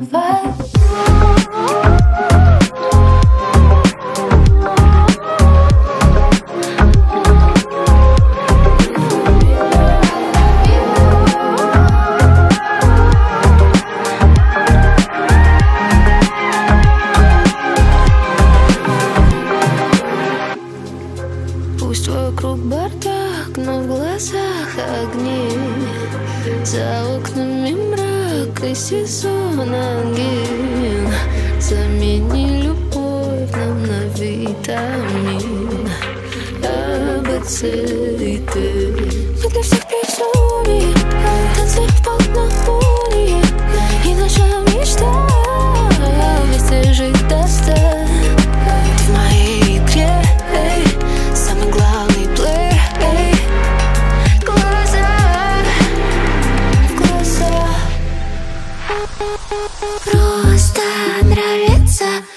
вайб. Пусть вокруг бардак, но в глазах огни. За окнами мрак и сезон ангин. Замени любовь нам на витамин А, Б, С и Д. Мы для всех безумие, танцы в полнолуние. И наша мечта вместе жить до 100. Ты в моей игре, эй, самый главный плеер, эй. Глаза в глаза. Просто нравится.